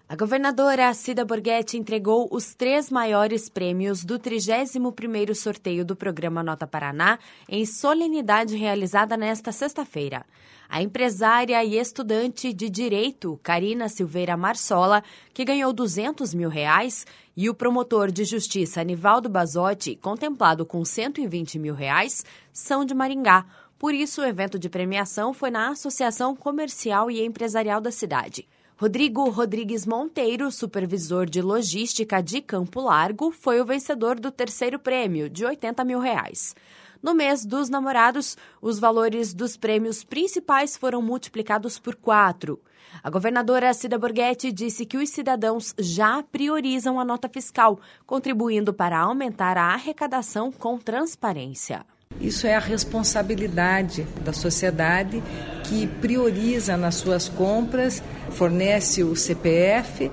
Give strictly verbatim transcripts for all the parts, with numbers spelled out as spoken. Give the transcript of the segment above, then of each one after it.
A governadora Cida Borghetti entregou os três maiores prêmios do trigésimo primeiro sorteio do programa Nota Paraná em solenidade realizada nesta sexta-feira. A empresária e estudante de Direito, Karina Silveira Marsola, que ganhou duzentos mil reais, e o promotor de Justiça, Nivaldo Basotti, contemplado com cento e vinte mil reais, são de Maringá. Por isso, o evento de premiação foi na Associação Comercial e Empresarial da cidade. Rodrigo Rodrigues Monteiro, supervisor de logística de Campo Largo, foi o vencedor do terceiro prêmio, de oitenta mil reais. No mês dos namorados, os valores dos prêmios principais foram multiplicados por quatro. A governadora Cida Borghetti disse que os cidadãos já priorizam a nota fiscal, contribuindo para aumentar a arrecadação com transparência. Isso é a responsabilidade da sociedade que prioriza nas suas compras, fornece o C P F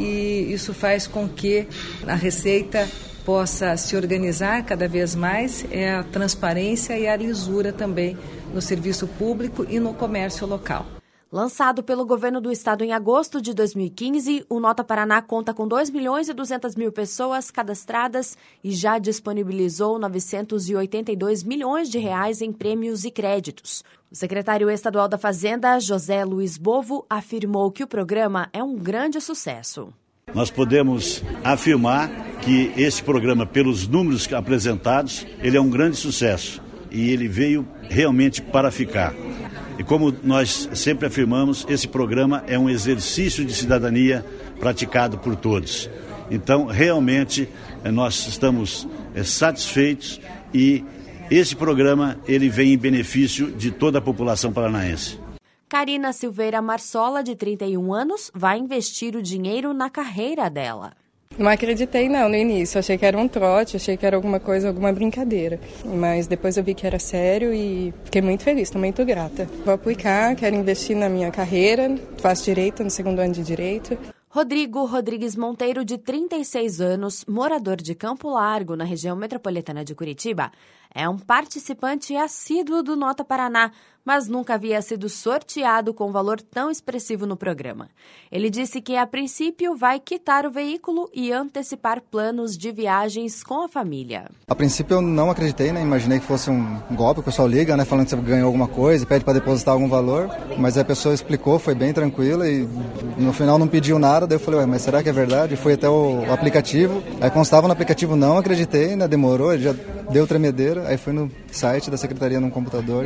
e isso faz com que a Receita possa se organizar cada vez mais, é a transparência e a lisura também no serviço público e no comércio local. Lançado pelo governo do estado em agosto de dois mil e quinze, o Nota Paraná conta com dois milhões e duzentas mil pessoas cadastradas e já disponibilizou novecentos e oitenta e dois milhões de reais em prêmios e créditos. O secretário estadual da Fazenda, José Luiz Bovo, afirmou que o programa é um grande sucesso. Nós podemos afirmar que esse programa, pelos números apresentados, ele é um grande sucesso e ele veio realmente para ficar. E como nós sempre afirmamos, esse programa é um exercício de cidadania praticado por todos. Então, realmente, nós estamos satisfeitos e esse programa ele vem em benefício de toda a população paranaense. Karina Silveira Marsola, de trinta e um anos, vai investir o dinheiro na carreira dela. Não acreditei não no início, achei que era um trote, achei que era alguma coisa, alguma brincadeira. Mas depois eu vi que era sério e fiquei muito feliz, estou muito grata. Vou aplicar, quero investir na minha carreira, faço Direito, no segundo ano de Direito. Rodrigo Rodrigues Monteiro, de trinta e seis anos, morador de Campo Largo, na região metropolitana de Curitiba, é um participante assíduo do Nota Paraná, mas nunca havia sido sorteado com valor tão expressivo no programa. Ele disse que, a princípio, vai quitar o veículo e antecipar planos de viagens com a família. A princípio eu não acreditei, né? Imaginei que fosse um golpe, o pessoal liga, né? Falando que você ganhou alguma coisa, pede para depositar algum valor, mas a pessoa explicou, foi bem tranquila e no final não pediu nada, daí eu falei, ué, mas será que é verdade? Fui até o aplicativo, aí constava no aplicativo, não acreditei, né? Demorou, ele já deu tremedeira, aí fui no site da secretaria no computador.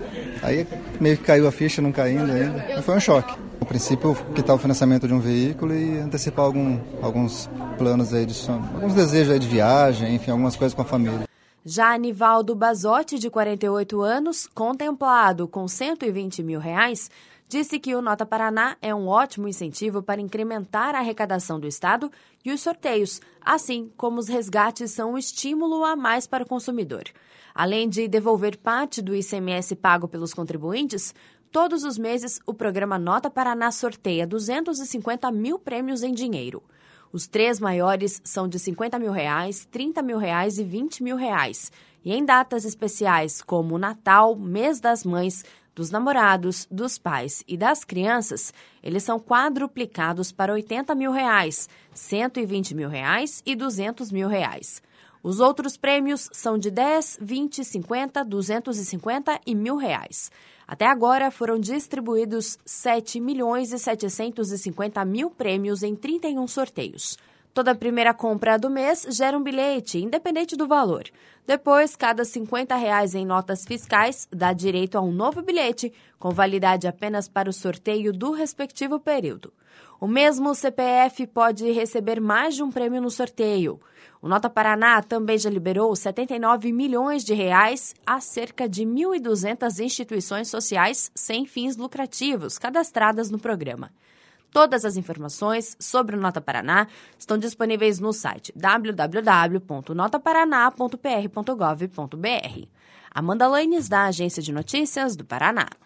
Aí meio que caiu a ficha, não caindo ainda. Foi um choque. No princípio, quitar o financiamento de um veículo e antecipar algum, alguns planos aí de sono, alguns desejos aí de viagem, enfim, algumas coisas com a família. Já Nivaldo Basotti, de quarenta e oito anos, contemplado com cento e vinte mil reais, disse que o Nota Paraná é um ótimo incentivo para incrementar a arrecadação do Estado e os sorteios, assim como os resgates são um estímulo a mais para o consumidor. Além de devolver parte do I C M S pago pelos contribuintes, todos os meses o programa Nota Paraná sorteia duzentos e cinquenta mil prêmios em dinheiro. Os três maiores são de cinquenta mil reais, trinta mil reais e vinte mil reais. E em datas especiais como o Natal, Mês das Mães, dos namorados, dos pais e das crianças, eles são quadruplicados para oitenta mil reais, cento e vinte mil reais e duzentos mil reais. Os outros prêmios são de dez, vinte, cinquenta, duzentos e cinquenta e mil reais. Até agora foram distribuídos sete milhões e setecentos e cinquenta mil prêmios em trinta e um sorteios. Toda primeira compra do mês gera um bilhete, independente do valor. Depois, cada cinquenta reais em notas fiscais dá direito a um novo bilhete, com validade apenas para o sorteio do respectivo período. O mesmo C P F pode receber mais de um prêmio no sorteio. O Nota Paraná também já liberou setenta e nove milhões de reais a cerca de mil e duzentas instituições sociais sem fins lucrativos cadastradas no programa. Todas as informações sobre o Nota Paraná estão disponíveis no site w w w ponto nota paraná ponto p r ponto gov ponto b r. Amanda Lanes, da Agência de Notícias do Paraná.